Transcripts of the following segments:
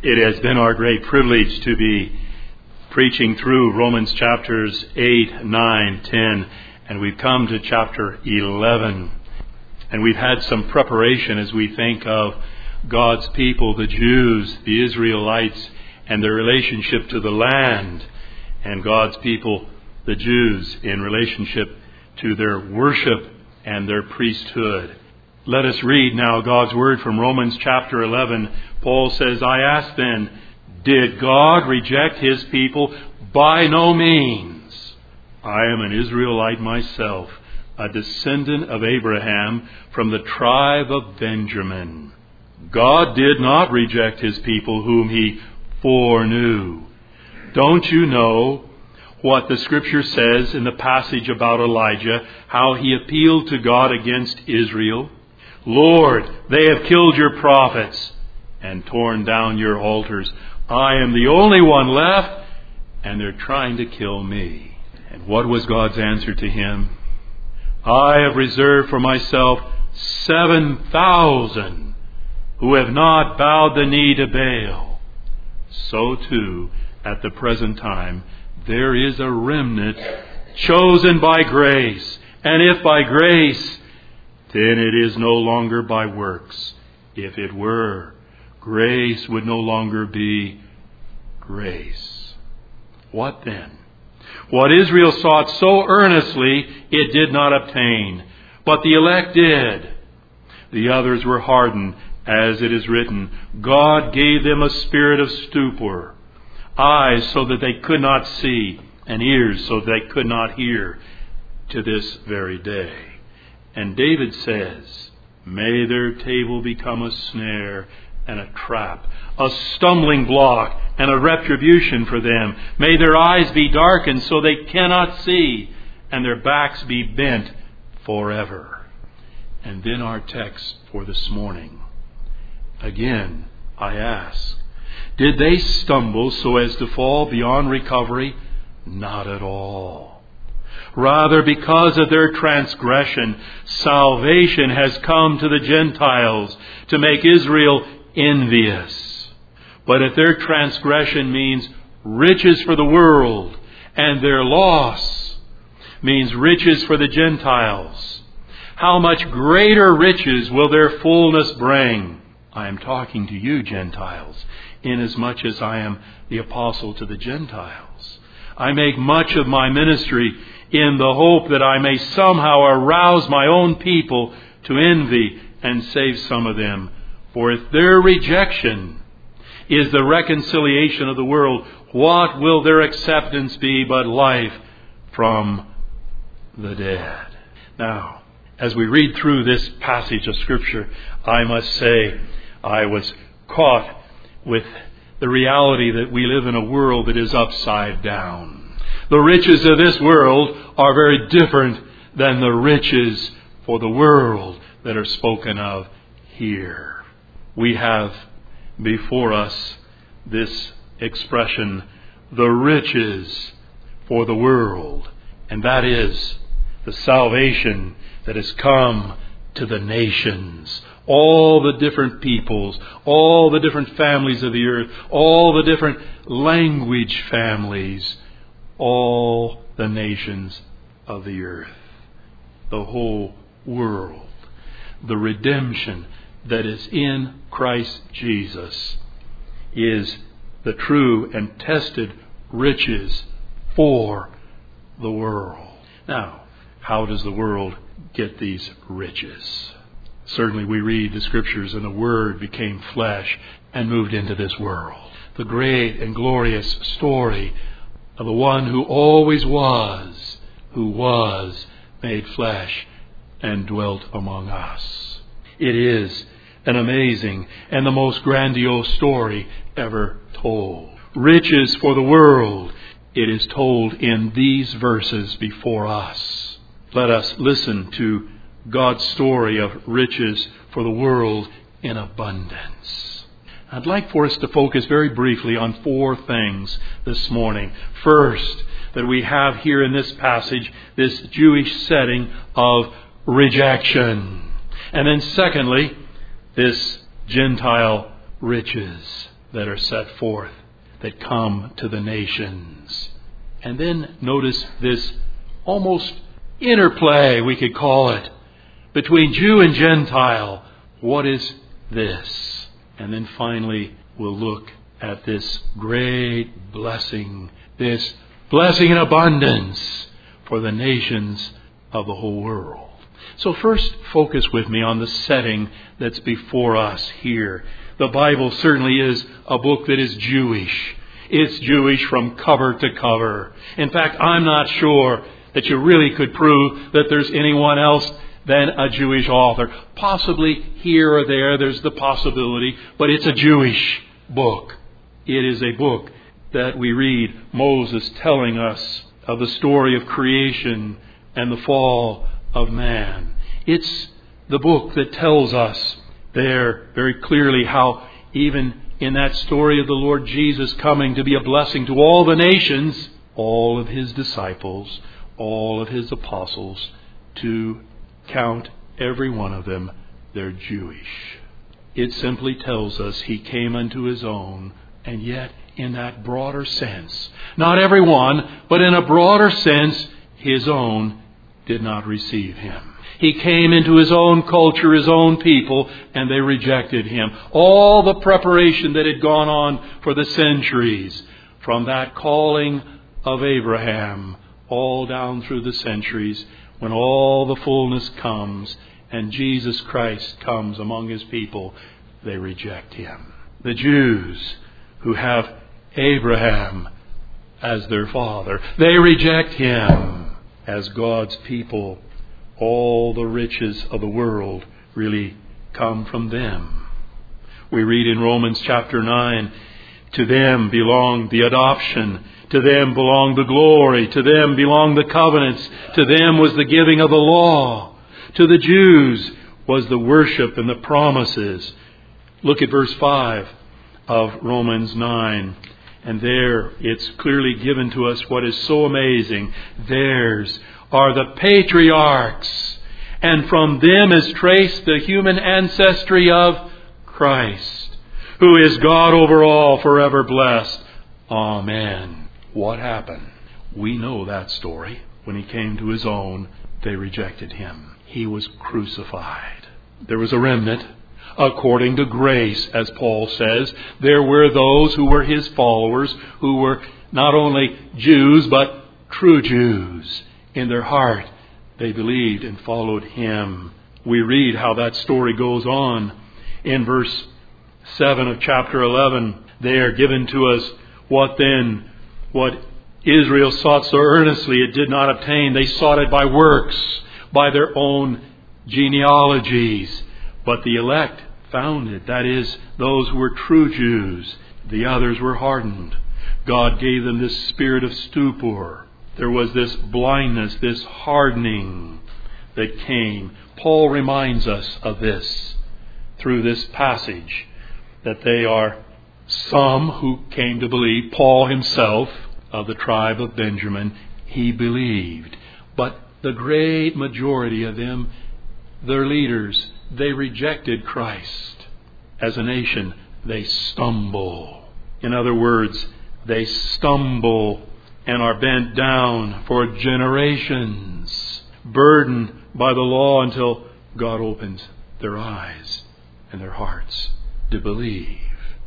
It has been our great privilege to be preaching through Romans chapters 8, 9, 10, and we've come to chapter 11. And we've had some preparation as we think of God's people, the Jews, the Israelites, and their relationship to the land, and God's people, the Jews, in relationship to their worship and their priesthood. Let us read now God's Word from Romans chapter 11. Paul says, I ask then, did God reject His people? By no means. I am an Israelite myself, a descendant of Abraham from the tribe of Benjamin. God did not reject His people whom He foreknew. Don't you know what the Scripture says in the passage about Elijah, how he appealed to God against Israel? Lord, they have killed your prophets and torn down your altars. I am the only one left, and they're trying to kill me. And what was God's answer to him? I have reserved for myself 7,000 who have not bowed the knee to Baal. So too, at the present time, there is a remnant chosen by grace. And if by grace, then it is no longer by works. If it were, grace would no longer be grace. What then? What Israel sought so earnestly, it did not obtain, but the elect did. The others were hardened, as it is written, God gave them a spirit of stupor, eyes so that they could not see, and ears so that they could not hear, to this very day. And David says, may their table become a snare and a trap, a stumbling block and a retribution for them. May their eyes be darkened so they cannot see, and their backs be bent forever. And then our text for this morning. Again, I ask, did they stumble so as to fall beyond recovery? Not at all. Rather, because of their transgression, salvation has come to the Gentiles to make Israel envious. But if their transgression means riches for the world, and their loss means riches for the Gentiles, how much greater riches will their fullness bring? I am talking to you, Gentiles, inasmuch as I am the apostle to the Gentiles. I make much of my ministry in the hope that I may somehow arouse my own people to envy and save some of them. For if their rejection is the reconciliation of the world, what will their acceptance be but life from the dead? Now, as we read through this passage of Scripture, I must say I was caught with the reality that we live in a world that is upside down. The riches of this world are very different than the riches for the world that are spoken of here. We have before us this expression, the riches for the world, and that is the salvation that has come to the nations. All the different peoples, all the different families of the earth, all the different language families, all the nations of the earth, the whole world. The redemption that is in Christ Jesus is the true and tested riches for the world. Now, how does the world get these riches? Certainly we read the Scriptures and the Word became flesh and moved into this world. The great and glorious story of the one who always was, who was made flesh and dwelt among us. It is an amazing and the most grandiose story ever told. Riches for the world. It is told in these verses before us. Let us listen to God's story of riches for the world in abundance. I'd like for us to focus very briefly on four things this morning. First, that we have here in this passage this Jewish setting of rejection. And then secondly, this Gentile riches. that are set forth, that come to the nations. And then notice this almost interplay, we could call it, between Jew and Gentile. What is this? And then finally, we'll look at this great blessing, this blessing in abundance for the nations of the whole world. So first, focus with me on the setting that's before us here. The Bible certainly is a book that is Jewish. It's Jewish from cover to cover. In fact, I'm not sure that you really could prove that there's anyone else than a Jewish author. Possibly here or there's the possibility, but it's a Jewish book. It is a book that we read Moses telling us of the story of creation and the fall of man. It's the book that tells us there very clearly how even in that story of the Lord Jesus coming to be a blessing to all the nations, all of His disciples, all of His apostles, to count every one of them, they're Jewish. It simply tells us He came unto His own, and yet in that broader sense, not everyone, but in a broader sense, His own did not receive Him. He came into His own culture, His own people, and they rejected Him. All the preparation that had gone on for the centuries, from that calling of Abraham, all down through the centuries, when all the fullness comes and Jesus Christ comes among His people, they reject Him. The Jews who have Abraham as their father, they reject Him as God's people. All the riches of the world really come from them. We read in Romans chapter 9, to them belong the adoption, to them belong the glory, to them belong the covenants, to them was the giving of the law, to the Jews was the worship and the promises. Look at verse 5 of Romans 9. And there it's clearly given to us what is so amazing. Theirs are the patriarchs, and from them is traced the human ancestry of Christ, who is God over all, forever blessed. Amen. What happened? We know that story. When He came to His own, they rejected Him. He was crucified. There was a remnant. According to grace, as Paul says, there were those who were His followers, who were not only Jews, but true Jews. In their heart, they believed and followed Him. We read how that story goes on. In verse 7 of chapter 11, they are given to us what Israel sought so earnestly, it did not obtain. They sought it by works, by their own genealogies. But the elect found it. That is, those who were true Jews. The others were hardened. God gave them this spirit of stupor. There was this blindness, this hardening that came. Paul reminds us of this through this passage, that they are some who came to believe. Paul himself, of the tribe of Benjamin, he believed. But the great majority of them, their leaders, they rejected Christ. As a nation, they stumble. In other words, they stumble and are bent down for generations, burdened by the law until God opens their eyes and their hearts to believe.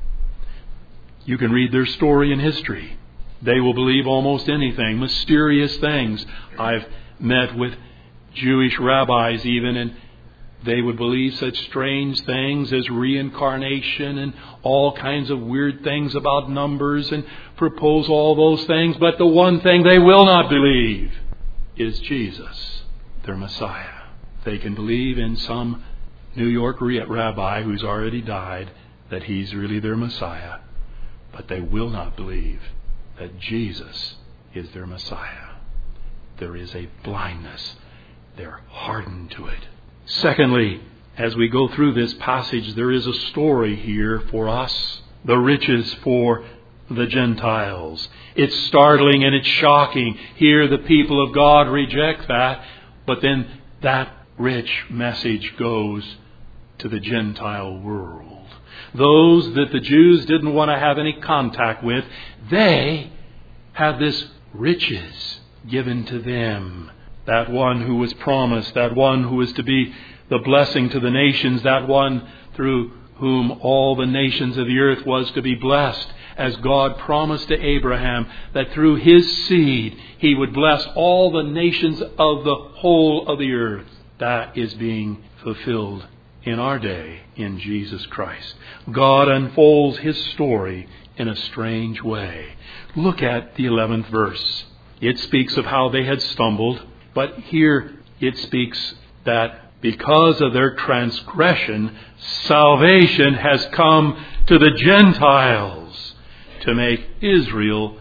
You can read their story in history. They will believe almost anything, mysterious things. I've met with Jewish rabbis even, and they would believe such strange things as reincarnation and all kinds of weird things about numbers and propose all those things. But the one thing they will not believe is Jesus, their Messiah. They can believe in some New York rabbi who's already died that he's really their Messiah. But they will not believe that Jesus is their Messiah. There is a blindness. They're hardened to it. Secondly, as we go through this passage, there is a story here for us. The riches for the Gentiles. It's startling and it's shocking. Here the people of God reject that, but then that rich message goes to the Gentile world. those that the Jews didn't want to have any contact with, they have this riches given to them. That one who was promised, that one who was to be the blessing to the nations, that one through whom all the nations of the earth was to be blessed, as God promised to Abraham that through his seed he would bless all the nations of the whole of the earth. That is being fulfilled in our day in Jesus Christ. God unfolds his story in a strange way. Look at the 11th verse. It speaks of how they had stumbled, but here it speaks that because of their transgression, salvation has come to the Gentiles to make Israel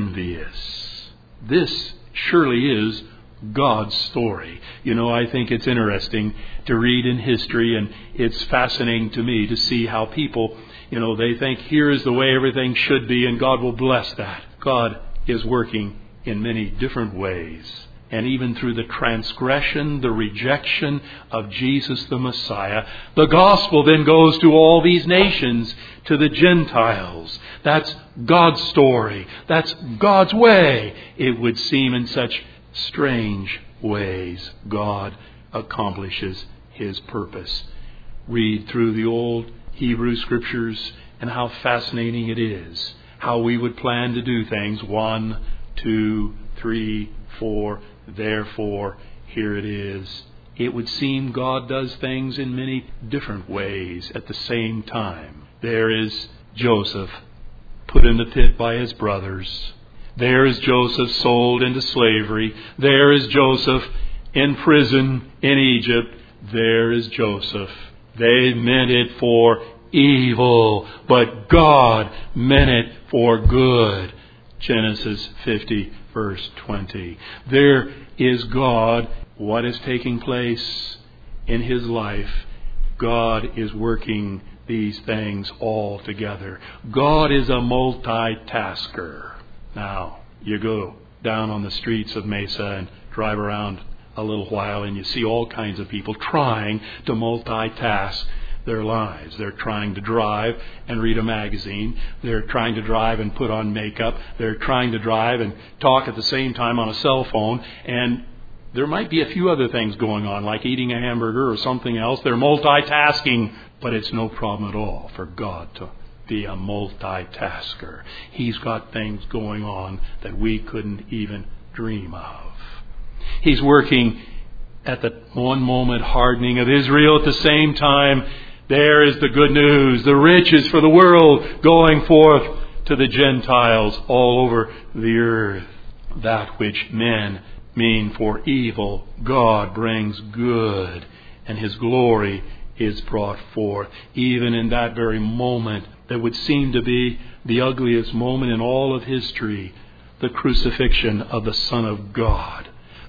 envious. This surely is God's story. You know, I think it's interesting to read in history, and it's fascinating to me to see how people, they think here is the way everything should be and God will bless that. God is working in many different ways. And even through the transgression, the rejection of Jesus the Messiah, the gospel then goes to all these nations, to the Gentiles. That's God's story. That's God's way. It would seem in such strange ways God accomplishes his purpose. Read through the old Hebrew scriptures and how fascinating it is. How we would plan to do things. 1, 2, 3, 4. Therefore, here it is. It would seem God does things in many different ways at the same time. There is Joseph put in the pit by his brothers. There is Joseph sold into slavery. There is Joseph in prison in Egypt. There is Joseph. They meant it for evil, but God meant it for good. Genesis 50, verse 20. There is God. What is taking place in his life? God is working these things all together. God is a multitasker. Now, you go down on the streets of Mesa and drive around a little while and you see all kinds of people trying to multitask their lives. They're trying to drive and read a magazine. They're trying to drive and put on makeup. They're trying to drive and talk at the same time on a cell phone. And there might be a few other things going on, like eating a hamburger or something else. They're multitasking, but it's no problem at all for God to be a multitasker. He's got things going on that we couldn't even dream of. He's working at the one moment hardening of Israel. At the same time, there is the good news, the riches for the world going forth to the Gentiles all over the earth. That which men mean for evil, God brings good, and his glory is brought forth. Even in that very moment that would seem to be the ugliest moment in all of history, the crucifixion of the Son of God.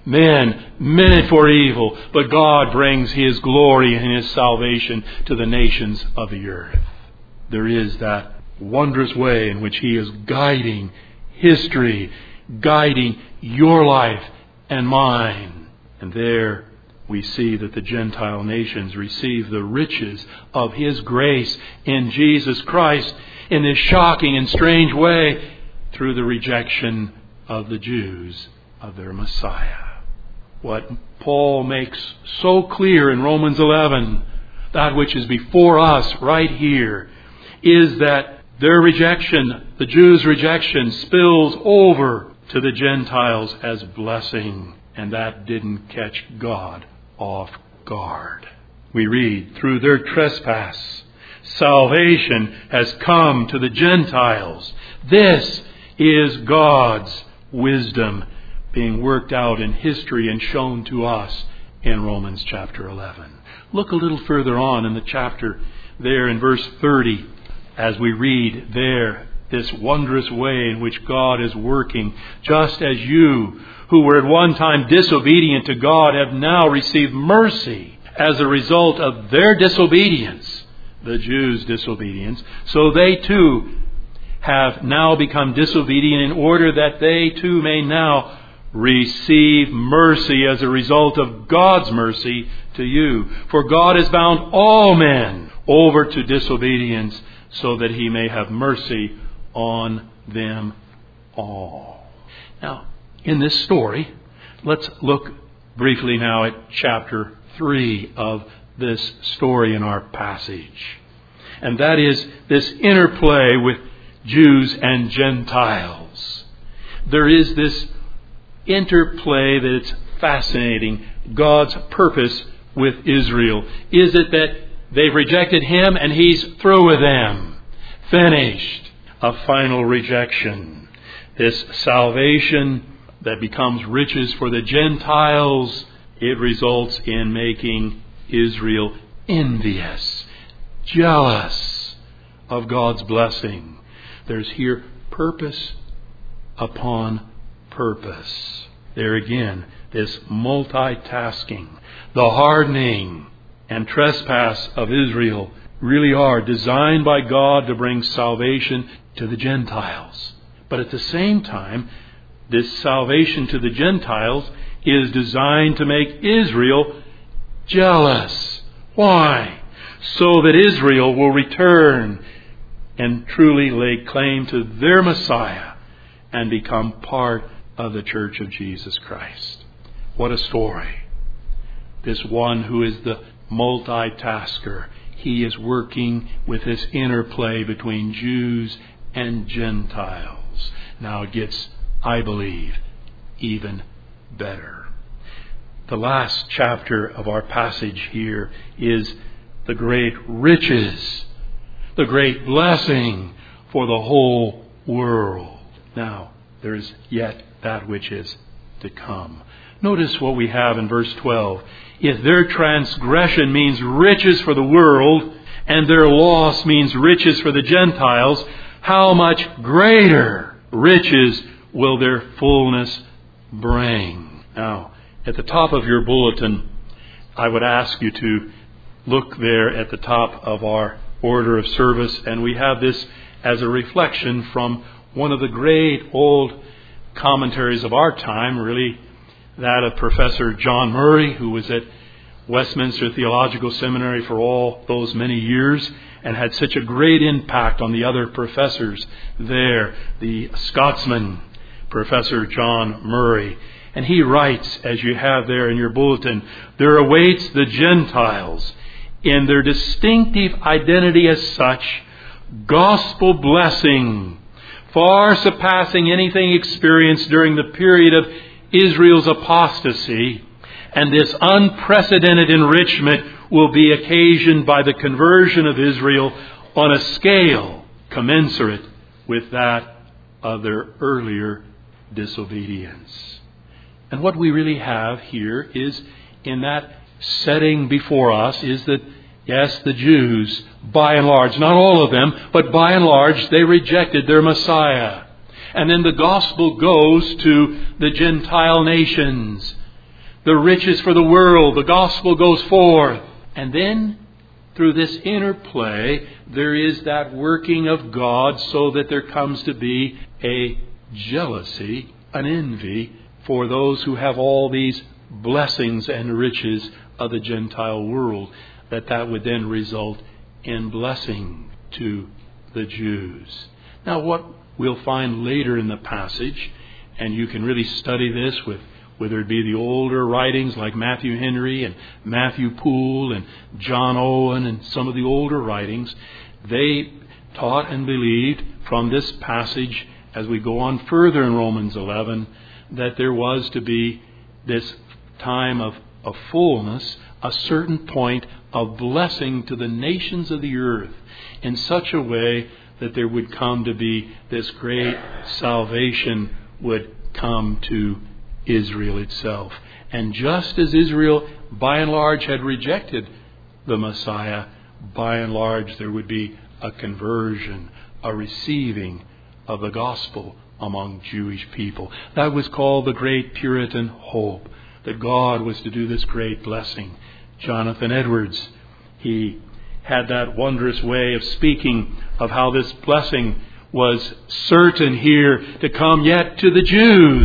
Men meant it for evil, but God brings his glory and his salvation to the nations of the earth. There is that wondrous way in which he is guiding history, guiding your life and mine. And there we see that the Gentile nations receive the riches of his grace in Jesus Christ in this shocking and strange way through the rejection of the Jews of their Messiah. What Paul makes so clear in Romans 11, that which is before us right here, is that their rejection, the Jews' rejection, spills over to the Gentiles as blessing. And that didn't catch God off guard. We read, through their trespass, salvation has come to the Gentiles. This is God's wisdom being worked out in history and shown to us in Romans chapter 11. Look a little further on in the chapter there in verse 30 as we read there this wondrous way in which God is working, just as you who were at one time disobedient to God have now received mercy as a result of their disobedience, the Jews' disobedience. So they too have now become disobedient in order that they too may now receive mercy as a result of God's mercy to you. For God has bound all men over to disobedience so that He may have mercy on them all. Now, in this story, let's look briefly now at chapter 3 of this story in our passage. And that is this interplay with Jews and Gentiles. There is this interplay that is fascinating. God's purpose with Israel. Is it that they've rejected Him and He's through with them? Finished. A final rejection. This salvation that becomes riches for the Gentiles, it results in making Israel envious, jealous of God's blessing. There's here purpose upon purpose. There again, this multitasking, the hardening and trespass of Israel really are designed by God to bring salvation to the Gentiles. But at the same time, this salvation to the Gentiles is designed to make Israel jealous. Why? So that Israel will return and truly lay claim to their Messiah and become part of the Church of Jesus Christ. What a story. This one who is the multitasker, he is working with this interplay between Jews and Gentiles. Now it gets, I believe, even better. The last chapter of our passage here is the great riches, the great blessing for the whole world. Now, there is yet that which is to come. Notice what we have in verse 12. If their transgression means riches for the world, and their loss means riches for the Gentiles, how much greater riches will their fullness bring? Now, at the top of your bulletin, I would ask you to look there at the top of our order of service, and we have this as a reflection from one of the great old commentaries of our time, really that of Professor John Murray, who was at Westminster Theological Seminary for all those many years and had such a great impact on the other professors there, the Scotsman, Professor John Murray. And he writes, as you have there in your bulletin, there awaits the Gentiles in their distinctive identity as such, gospel blessing, far surpassing anything experienced during the period of Israel's apostasy. And this unprecedented enrichment will be occasioned by the conversion of Israel on a scale commensurate with that of their earlier disobedience. And what we really have here is, in that setting before us, is that, yes, the Jews, by and large, not all of them, but by and large, they rejected their Messiah. And then the gospel goes to the Gentile nations. The riches for the world, the gospel goes forth. And then, through this interplay, there is that working of God so that there comes to be a jealousy, an envy for those who have all these blessings and riches of the Gentile world, that would then result in blessing to the Jews. Now, what we'll find later in the passage, and you can really study this with whether it be the older writings like Matthew Henry and Matthew Poole and John Owen and some of the older writings, they taught and believed from this passage, as we go on further in Romans 11, that there was to be this time of fullness, a certain point of blessing to the nations of the earth in such a way that there would come to be this great salvation would come to Israel itself. And just as Israel by and large had rejected the Messiah, by and large there would be a conversion, a receiving of the gospel among Jewish people. That was called the great Puritan hope, that God was to do this great blessing. Jonathan Edwards, he had that wondrous way of speaking of how this blessing was certain here to come yet to the Jews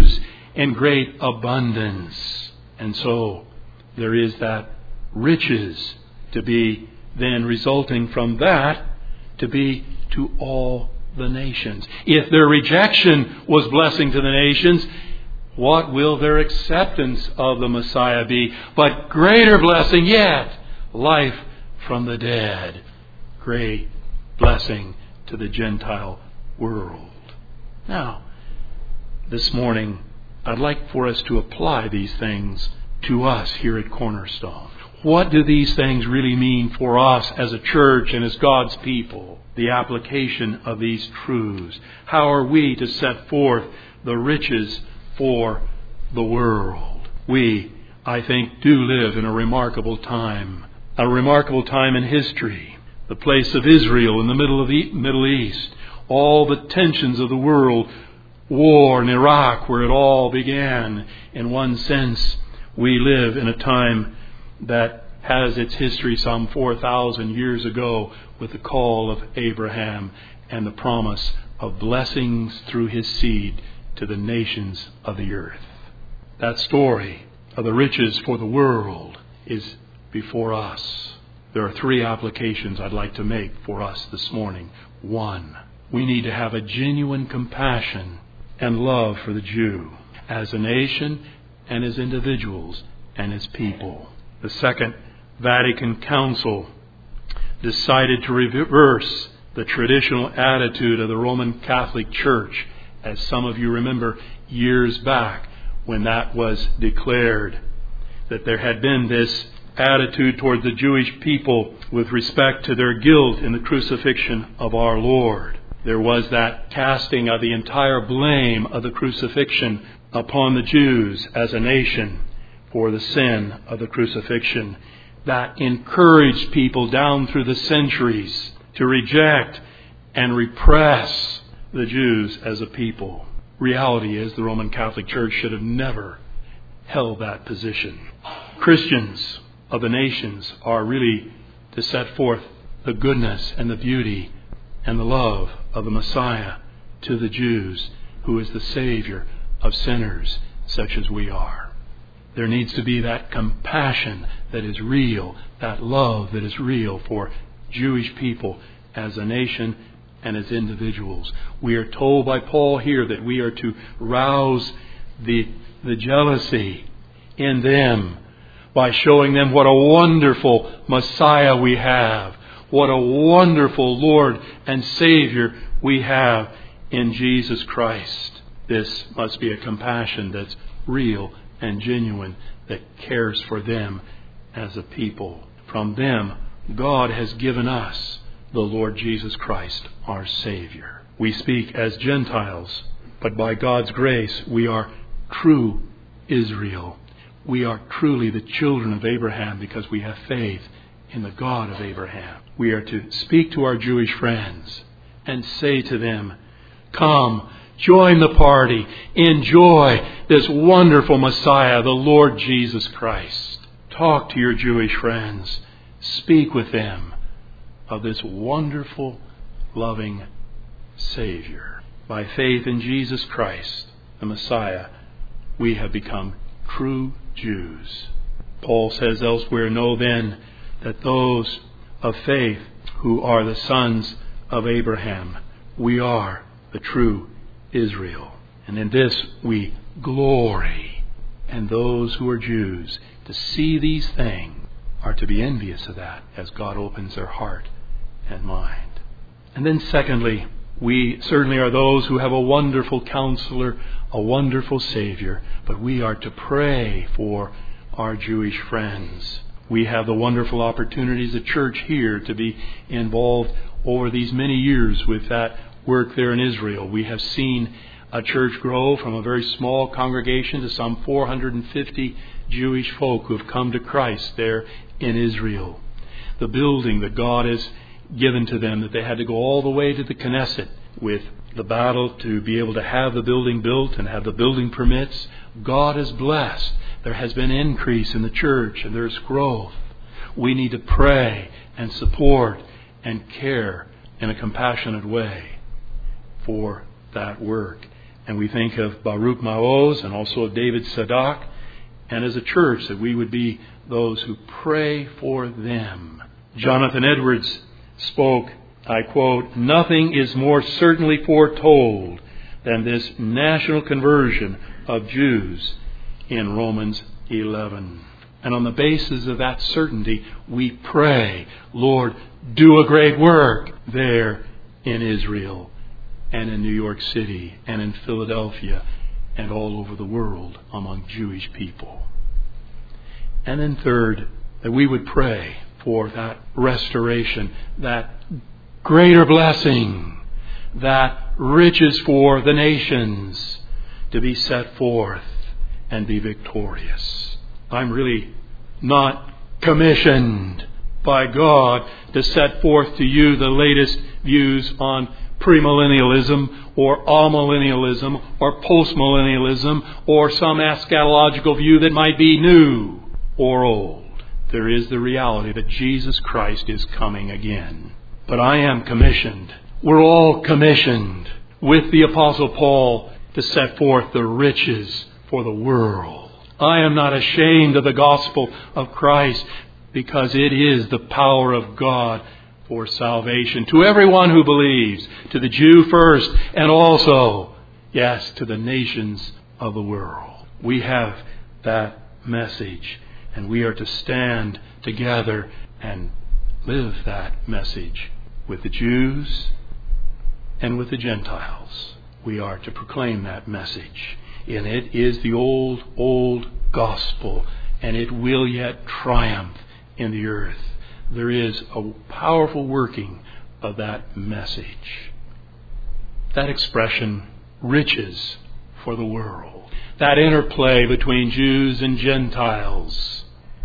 in great abundance. And so there is that riches to be then resulting from that to be to all the nations. If their rejection was blessing to the nations, what will their acceptance of the Messiah be? But greater blessing yet, life from the dead. Great blessing to the Gentile world. Now, this morning, I'd like for us to apply these things to us here at Cornerstone. What do these things really mean for us as a church and as God's people? The application of these truths. How are we to set forth the riches for the world? We, I think, do live in a remarkable time in history. The place of Israel in the middle of the Middle East, all the tensions of the world, war in Iraq where it all began. In one sense, we live in a time that has its history some 4,000 years ago with the call of Abraham and the promise of blessings through his seed to the nations of the earth. That story of the riches for the world is before us. There are three applications I'd like to make for us this morning. One, we need to have a genuine compassion and love for the Jew as a nation and as individuals and as people. The Second Vatican Council decided to reverse the traditional attitude of the Roman Catholic Church, as some of you remember years back when that was declared, that there had been this attitude toward the Jewish people with respect to their guilt in the crucifixion of our Lord. There was that casting of the entire blame of the crucifixion upon the Jews as a nation for the sin of the crucifixion. That encouraged people down through the centuries to reject and repress the Jews as a people. Reality is the Roman Catholic Church should have never held that position. Christians of the nations are really to set forth the goodness and the beauty and the love of the Messiah to the Jews, who is the Savior of sinners such as we are. There needs to be that compassion that is real, that love that is real for Jewish people as a nation and as individuals. We are told by Paul here that we are to rouse the jealousy in them by showing them what a wonderful Messiah we have, what a wonderful Lord and Savior we have in Jesus Christ. This must be a compassion that's real and genuine, that cares for them as a people. From them, God has given us the Lord Jesus Christ, our Savior. We speak as Gentiles, but by God's grace, we are true Israel. We are truly the children of Abraham because we have faith in the God of Abraham. We are to speak to our Jewish friends and say to them, come, join the party. Enjoy this wonderful Messiah, the Lord Jesus Christ. Talk to your Jewish friends. Speak with them of this wonderful, loving Savior. By faith in Jesus Christ, the Messiah, we have become true Jews. Paul says elsewhere, know then that those of faith who are the sons of Abraham, we are the true Israel. And in this we glory. And those who are Jews, to see these things, are to be envious of that as God opens their heart and mind. And then secondly, we certainly are those who have a wonderful counselor, a wonderful Savior, but we are to pray for our Jewish friends. We have the wonderful opportunities at church here to be involved over these many years with that work there in Israel. We have seen a church grow from a very small congregation to some 450 Jewish folk who have come to Christ there in Israel. The building that God has given to them, that they had to go all the way to the Knesset with the battle to be able to have the building built and have the building permits. God has blessed. There has been increase in the church and there's growth. We need to pray and support and care in a compassionate way for that work. And we think of Baruch Maoz and also of David Sadak. And as a church, that we would be those who pray for them. Jonathan Edwards spoke, I quote, "Nothing is more certainly foretold than this national conversion of Jews in Romans 11. And on the basis of that certainty, we pray, Lord, do a great work there in Israel and in New York City and in Philadelphia and all over the world among Jewish people. And then third, that we would pray for that restoration, that greater blessing, that riches for the nations to be set forth and be victorious. I'm really not commissioned by God to set forth to you the latest views on premillennialism or amillennialism or postmillennialism or some eschatological view that might be new or old. There is the reality that Jesus Christ is coming again. But I am commissioned. We're all commissioned with the Apostle Paul to set forth the riches for the world. I am not ashamed of the gospel of Christ because it is the power of God for salvation to everyone who believes, to the Jew first and also, yes, to the nations of the world. We have that message and we are to stand together and live that message with the Jews and with the Gentiles. We are to proclaim that message. And it is the old gospel, and it will yet triumph in the earth. There is a powerful working of that message. That expression, riches for the world, that interplay between Jews and Gentiles,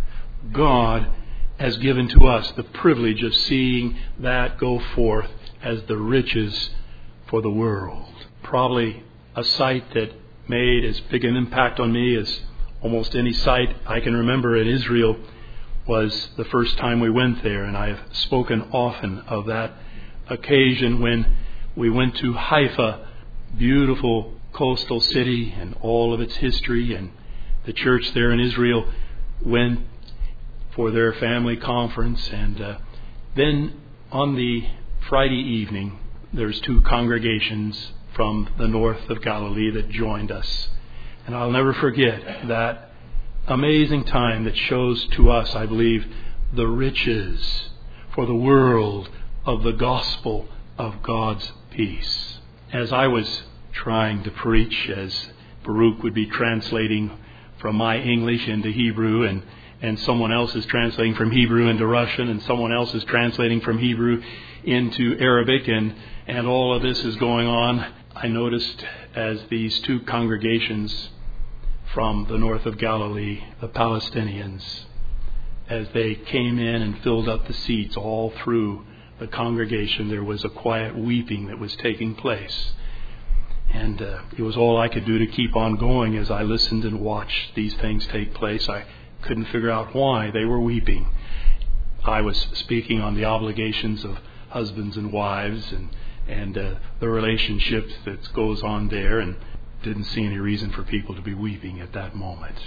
God has given to us the privilege of seeing that go forth as the riches for the world. Probably a sight that made as big an impact on me as almost any sight I can remember in Israel was the first time we went there. And I have spoken often of that occasion when we went to Haifa, beautiful coastal city and all of its history. And the church there in Israel went for their family conference. And then on the Friday evening, there's two congregations from the north of Galilee that joined us. And I'll never forget that amazing time that shows to us, I believe, the riches for the world of the gospel of God's peace. As I was trying to preach, as Baruch would be translating from my English into Hebrew, and someone else is translating from Hebrew into Russian, and someone else is translating from Hebrew into Arabic, and all of this is going on, I noticed as these two congregations from the north of Galilee, the Palestinians, as they came in and filled up the seats all through the congregation, there was a quiet weeping that was taking place. And it was all I could do to keep on going as I listened and watched these things take place. I couldn't figure out why they were weeping. I was speaking on the obligations of husbands and wives and the relationship that goes on there, and didn't see any reason for people to be weeping at that moment.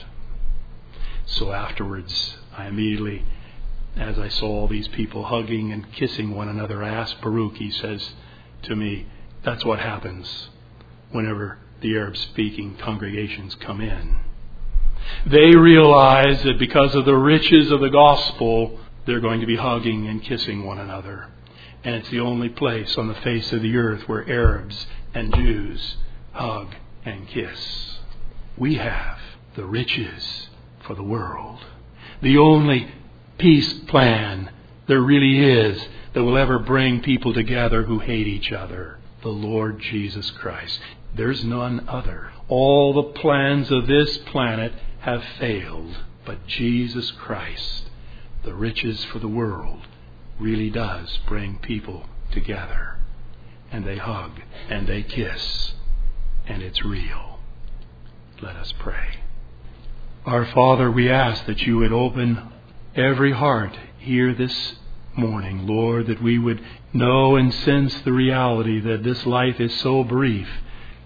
So afterwards, I immediately, as I saw all these people hugging and kissing one another, I asked Baruch. He says to me, that's what happens whenever the Arab-speaking congregations come in. They realize that because of the riches of the gospel, they're going to be hugging and kissing one another. And it's the only place on the face of the earth where Arabs and Jews hug and kiss. We have the riches for the world. The only peace plan there really is that will ever bring people together who hate each other. The Lord Jesus Christ. There's none other. All the plans of this planet have failed, but Jesus Christ, the riches for the world, really does bring people together. And they hug and they kiss. And it's real. Let us pray. Our Father, we ask that you would open every heart here this morning, Lord, that we would know and sense the reality that this life is so brief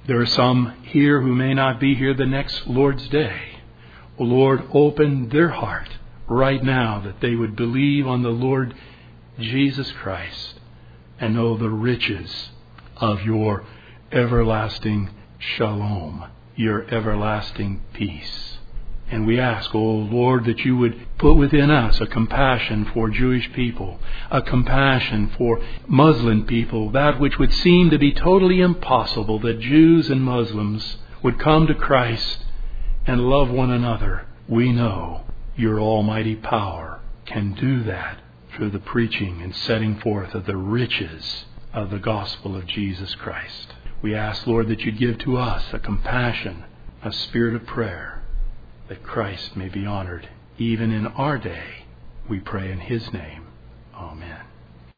There are some here who may not be here the next Lord's Day. O Lord, open their heart right now that they would believe on the Lord Jesus Christ and know the riches of your everlasting shalom, your everlasting peace. And we ask, O Lord, that you would put within us a compassion for Jewish people, a compassion for Muslim people, that which would seem to be totally impossible, that Jews and Muslims would come to Christ and love one another. We know your almighty power can do that through the preaching and setting forth of the riches of the gospel of Jesus Christ. We ask, Lord, that you give to us a compassion, a spirit of prayer, that Christ may be honored even in our day. We pray in his name. Amen.